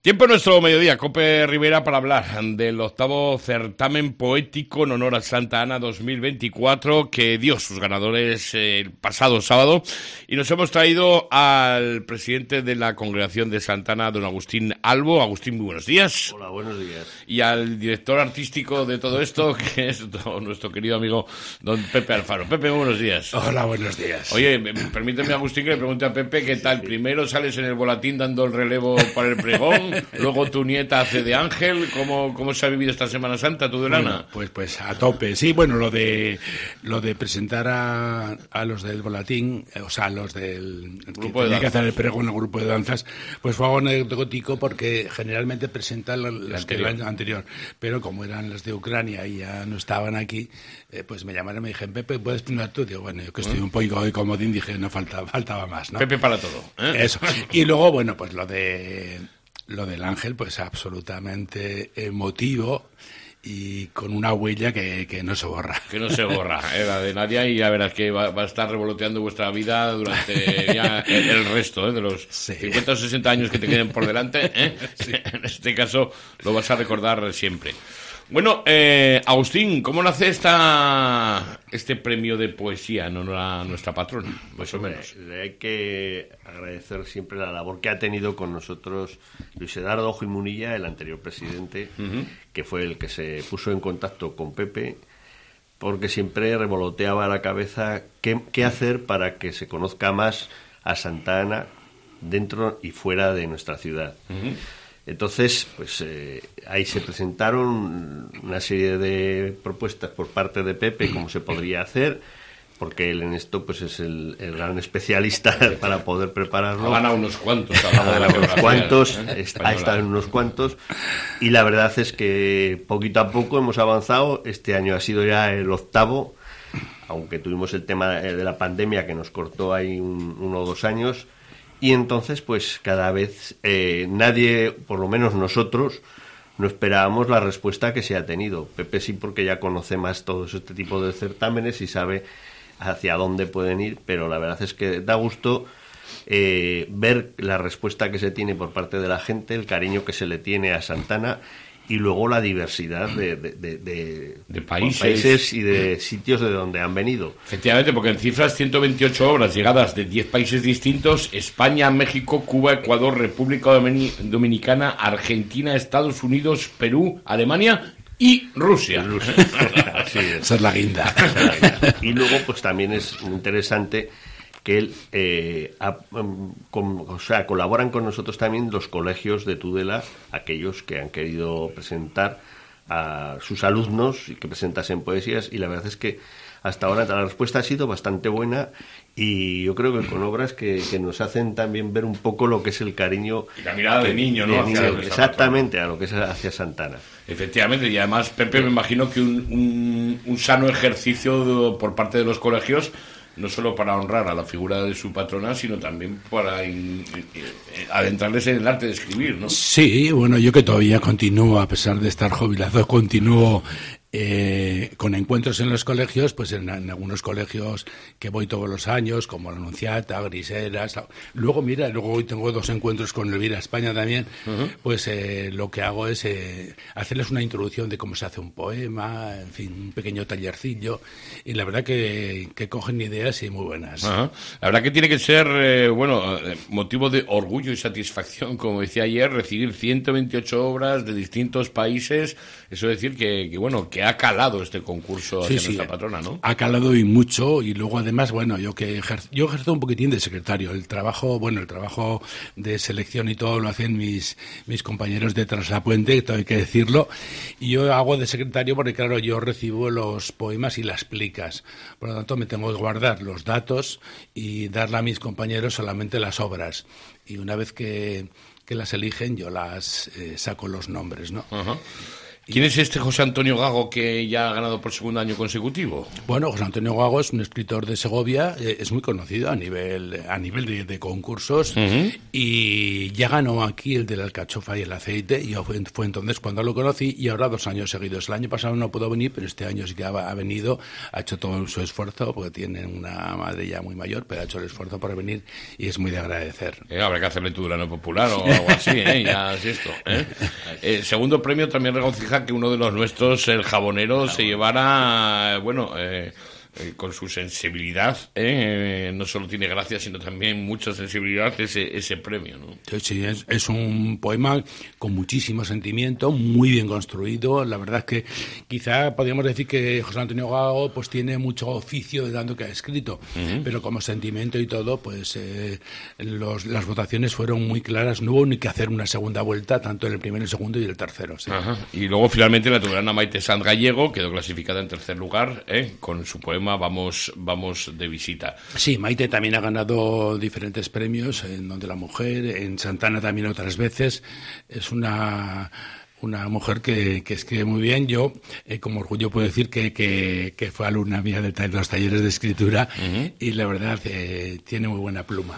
Tiempo en nuestro mediodía, Cope Rivera, para hablar del 8º certamen poético en honor a Santa Ana 2024 que dio sus ganadores el pasado sábado, y nos hemos traído al presidente de la Congregación de Santa Ana, don Agustín Albo. Agustín, muy buenos días. Hola, buenos días. Y al director artístico de todo esto, que es nuestro querido amigo don Pepe Alfaro. Pepe, muy buenos días. Hola, buenos días. Oye, permíteme, Agustín, que le pregunte a Pepe qué tal. Sí. Primero sales en el Volatín dando el relevo para el pregón. Luego tu nieta hace de ángel. ¿Cómo se ha vivido esta Semana Santa, tu Delana? Bueno, pues a tope. Sí, bueno, lo de presentar a los del Volatín, o sea, los del grupo que tenía que hacer el pregón, el grupo de danzas, pues fue algo anecdótico porque generalmente presentan las que el año anterior, pero como eran las de Ucrania y ya no estaban aquí, pues me llamaron y me dijeron: Pepe, ¿puedes presentar tú? Digo, bueno, yo que estoy un poco de comodín, dije, no faltaba más, ¿no? Pepe para todo, ¿eh? Eso. Y luego, bueno, pues lo del ángel, pues absolutamente emotivo y con una huella que no se borra. Que no se borra, la de Nadia, y ya verás que va a estar revoloteando vuestra vida durante ya el resto de los 50 o 60 años que te queden por delante, ¿eh? Sí. En este caso lo vas a recordar siempre. Bueno, Agustín, ¿cómo nace este premio de poesía en honor a nuestra patrona? Más o menos. Hay que agradecer siempre la labor que ha tenido con nosotros Luis Eduardo Gil Munilla, el anterior presidente, que fue el que se puso en contacto con Pepe, porque siempre revoloteaba la cabeza qué hacer para que se conozca más a Santa Ana dentro y fuera de nuestra ciudad. Entonces, pues ahí se presentaron una serie de propuestas por parte de Pepe, cómo se podría hacer, porque él en esto pues es el gran especialista para poder prepararlo. Ha ganado unos cuantos, ha estado en unos cuantos, y la verdad es que poquito a poco hemos avanzado. Este año ha sido ya el 8º, aunque tuvimos el tema de la pandemia que nos cortó ahí 1 o 2 años. Y entonces, pues cada vez nadie, por lo menos nosotros, no esperábamos la respuesta que se ha tenido. Pepe sí, porque ya conoce más todo este tipo de certámenes y sabe hacia dónde pueden ir, pero la verdad es que da gusto ver la respuesta que se tiene por parte de la gente, el cariño que se le tiene a Santa Ana, y luego la diversidad de países y de sitios de donde han venido. Efectivamente, porque en cifras 128 obras llegadas de 10 países distintos: España, México, Cuba, Ecuador, República Dominicana, Argentina, Estados Unidos, Perú, Alemania y Rusia. Así es. Esa es la guinda. Y luego, pues también es interesante que él colaboran con nosotros también los colegios de Tudela, aquellos que han querido presentar a sus alumnos y que presentasen poesías, y la verdad es que hasta ahora la respuesta ha sido bastante buena, y yo creo que con obras que nos hacen también ver un poco lo que es el cariño y la mirada de niño, ¿no? Exactamente, a lo que es hacia Santa Ana. Efectivamente, y además, Pepe, me imagino que un sano ejercicio por parte de los colegios, no solo para honrar a la figura de su patrona, sino también para adentrarles en el arte de escribir, ¿no? Sí, bueno, yo que todavía continúo, a pesar de estar jubilado, continúo con encuentros en los colegios, pues en algunos colegios que voy todos los años, como la Anunciata, Griseras. Luego hoy tengo 2 encuentros con Elvira España también. Pues lo que hago es hacerles una introducción de cómo se hace un poema, en fin, un pequeño tallercillo, y la verdad que cogen ideas y muy buenas. La verdad que tiene que ser, motivo de orgullo y satisfacción, como decía ayer, recibir 128 obras de distintos países. Eso es decir que ha calado este concurso hacia nuestra patrona, ¿no? Ha calado y mucho, y luego además, bueno, yo ejerzo un poquitín de secretario. El trabajo de selección y todo lo hacen mis compañeros de Traslapuente, todo hay que decirlo, y yo hago de secretario porque, claro, yo recibo los poemas y las plicas. Por lo tanto, me tengo que guardar los datos y darle a mis compañeros solamente las obras. Y una vez que las eligen, yo las saco los nombres, ¿no? ¿Quién es este José Antonio Gago que ya ha ganado por segundo año consecutivo? Bueno, José Antonio Gago es un escritor de Segovia, es muy conocido a nivel de concursos, y ya ganó aquí el de la alcachofa y el aceite, y fue entonces cuando lo conocí, y ahora 2 años seguidos. El año pasado no pudo venir, pero este año sí que ha venido, ha hecho todo su esfuerzo, porque tiene una madre ya muy mayor, pero ha hecho el esfuerzo por venir y es muy de agradecer. Habrá que hacerle tu Durano Popular o algo así, ya es esto. El segundo premio también regocija que uno de los nuestros, el Jabonero, se llevara, con su sensibilidad, no solo tiene gracia, sino también mucha sensibilidad ese premio, ¿no? Sí, es un poema con muchísimo sentimiento, muy bien construido. La verdad es que quizá podríamos decir que José Antonio Gago pues tiene mucho oficio de tanto que ha escrito, pero como sentimiento y todo, pues las votaciones fueron muy claras. No hubo ni que hacer una segunda vuelta, tanto en el primero, el segundo y el tercero. Sí. Y luego finalmente la tuberana Maite Sanz Gallego quedó clasificada en tercer lugar, con su poema Vamos de visita. Sí, Maite también ha ganado diferentes premios, en Donde la Mujer, en Santana también otras veces. Es una mujer que escribe muy bien. Yo, como orgullo, puedo decir que fue alumna mía de los talleres de escritura, y la verdad tiene muy buena pluma.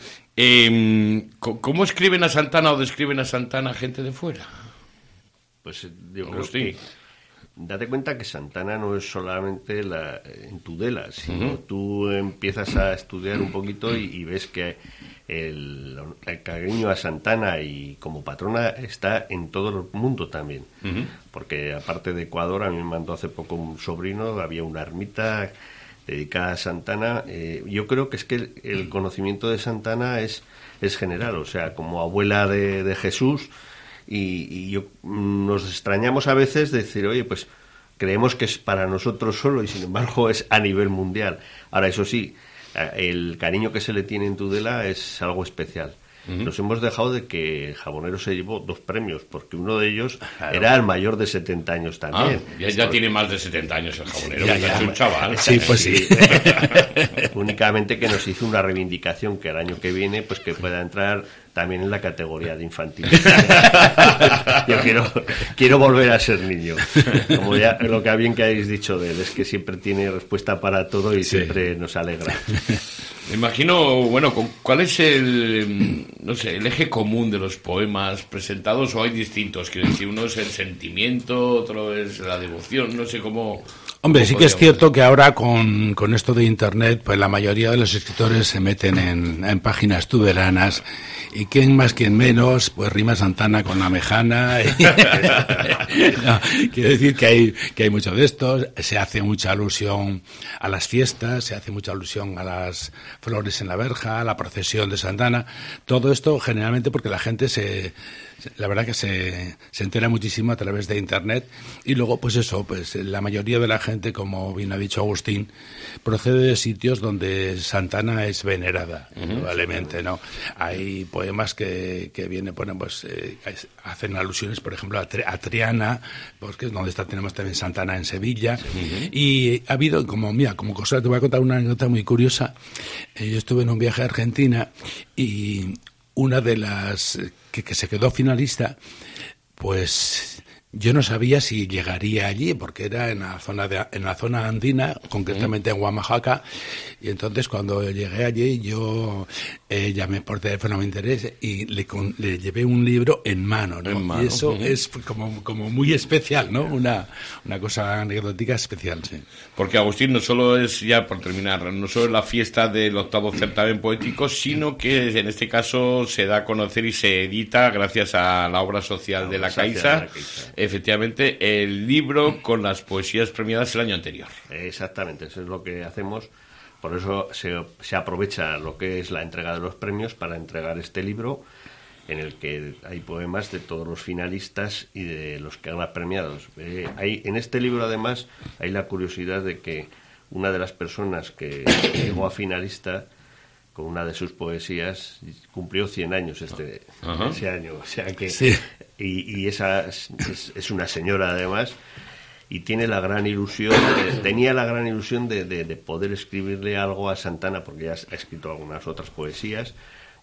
¿Cómo escriben a Santana o describen a Santana gente de fuera? Pues yo creo que date cuenta que Santana no es solamente en Tudela, sino tú empiezas a estudiar un poquito y ves que el cariño a Santana y como patrona está en todo el mundo también, porque aparte de Ecuador, a mí me mandó hace poco un sobrino, había una ermita dedicada a Santana. Yo creo que es que el conocimiento de Santana es general, o sea, como abuela de Jesús. Y nos extrañamos a veces de decir, oye, pues creemos que es para nosotros solo y sin embargo es a nivel mundial. Ahora, eso sí, el cariño que se le tiene en Tudela es algo especial. Nos hemos dejado de que el Jabonero se llevó 2 premios, porque uno de ellos era el mayor de 70 años también. Ya tiene más de 70 años el Jabonero, es un chaval. Sí, pues sí. Únicamente que nos hizo una reivindicación que el año que viene pues que pueda entrar también en la categoría de infantil. Yo quiero volver a ser niño. Como ya lo que bien que habéis dicho de él, es que siempre tiene respuesta para todo y siempre nos alegra. Me imagino, ¿cuál es el eje común de los poemas presentados, o hay distintos? Quiero decir, uno es el sentimiento, otro es la devoción, no sé cómo... Hombre, sí que es cierto que ahora con esto de Internet, pues la mayoría de los escritores se meten en páginas tuberanas, y quién más, quién menos, pues rima Santana con la mejana. No, quiero decir que hay mucho de esto, se hace mucha alusión a las fiestas, se hace mucha alusión a las flores en la verja, a la procesión de Santana. Todo esto generalmente porque la gente la verdad que se entera muchísimo a través de Internet, y luego pues la mayoría de la gente, como bien ha dicho Agustín, procede de sitios donde Santana es venerada, probablemente, ¿no? Hay poemas que vienen, hacen alusiones, por ejemplo, a Triana, porque es donde tenemos también Santana en Sevilla, y ha habido, como cosa, te voy a contar una anécdota muy curiosa. Yo estuve en un viaje a Argentina, y una de las que se quedó finalista, pues yo no sabía si llegaría allí, porque era en la zona andina, concretamente en Huamajaca, y entonces cuando llegué allí yo llamé por teléfono a mi interés y le llevé un libro en mano, ¿no? Y eso es como muy especial, ¿no? Una cosa anecdótica especial, sí. Porque Agustín, no solo es, ya por terminar, no solo es la fiesta del 8º certamen poético, sino que en este caso se da a conocer y se edita, gracias a la obra social de la Caixa, efectivamente, el libro con las poesías premiadas el año anterior. Exactamente, eso es lo que hacemos. Por eso se aprovecha lo que es la entrega de los premios para entregar este libro, en el que hay poemas de todos los finalistas y de los que han premiados. En este libro, además, hay la curiosidad de que una de las personas que llegó a finalista con una de sus poesías cumplió 100 años ese año. O sea que sí. Y esa es una señora, además, y tiene la gran ilusión, tenía la gran ilusión de poder escribirle algo a Santana, porque ya ha escrito algunas otras poesías,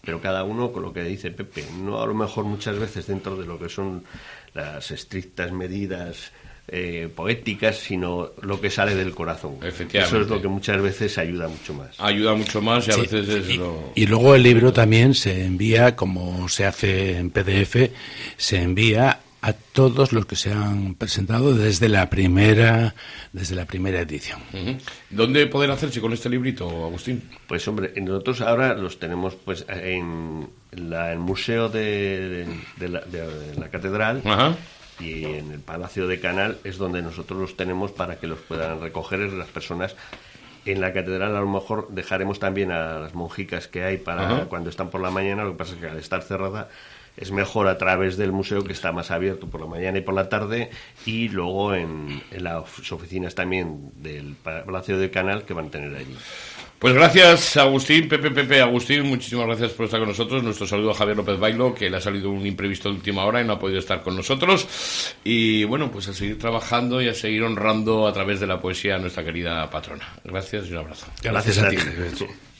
pero cada uno con lo que dice Pepe, no a lo mejor muchas veces dentro de lo que son las estrictas medidas poéticas, sino lo que sale del corazón. Efectivamente. Eso es lo que muchas veces ayuda mucho más. Ayuda mucho más y a veces es y luego el libro también se envía, como se hace en PDF, se envía a todos los que se han presentado desde la primera edición. Uh-huh. ¿Dónde poder hacerse con este librito, Agustín? Pues hombre, nosotros ahora los tenemos pues en el museo de la catedral. Ajá. Y en el Palacio de Canal es donde nosotros los tenemos para que los puedan recoger las personas. En la catedral a lo mejor dejaremos también a las monjicas que hay para cuando están por la mañana. Lo que pasa es que al estar cerrada es mejor a través del museo, que está más abierto por la mañana y por la tarde, y luego en las oficinas también del Palacio de Canal que van a tener allí. Pues gracias, Agustín, Agustín, muchísimas gracias por estar con nosotros. Nuestro saludo a Javier López Bailo, que le ha salido un imprevisto de última hora y no ha podido estar con nosotros. Y bueno, pues a seguir trabajando y a seguir honrando a través de la poesía a nuestra querida patrona. Gracias y un abrazo. Gracias a ti.